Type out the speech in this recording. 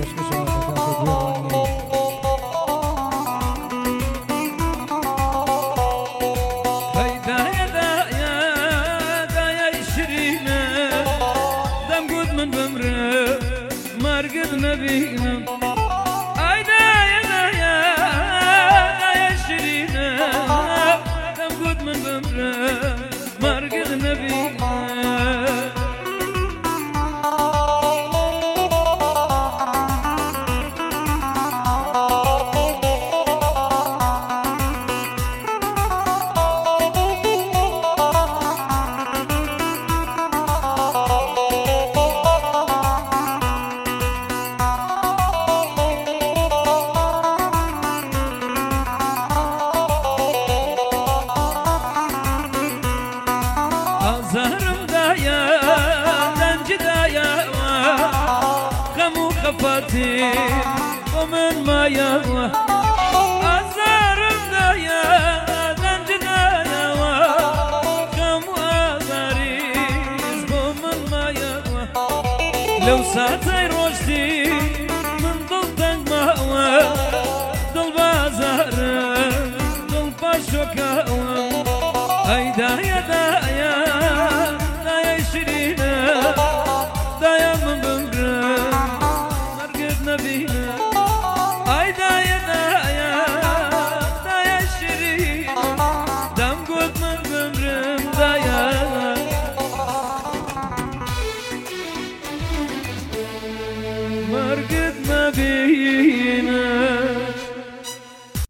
ومن ما يهوى أزارم دايا دنجنا يهوى كم أزاريز ومن ما يهوى لو ساتي روشتي من ضلتك مهوى ضل بازار ضل باشوك هوى أي دايا دايا